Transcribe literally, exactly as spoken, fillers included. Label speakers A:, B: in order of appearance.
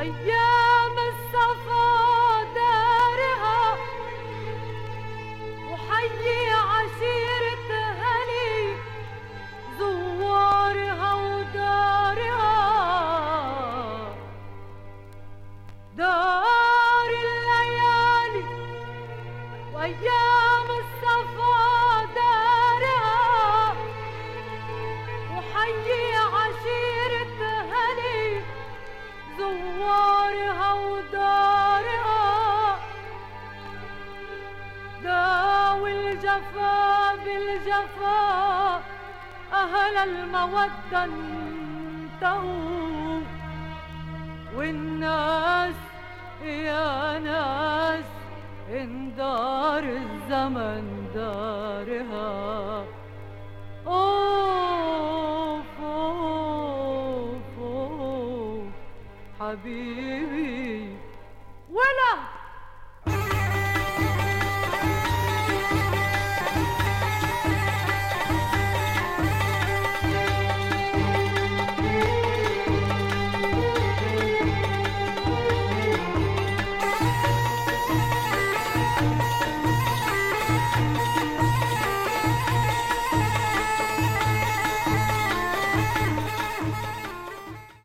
A: وأيام الصفا دارها وحيي عشيرة هلي زوارها ودارها دار الليالي وأيام الصفا دارها وحيي عشيرة هلي زوارها ودارها داوي الجفا بالجفا أهل المودة انتهوا والناس يا ناس إن دار الزمن دارها. أوف أوف أوف حبيبي ولا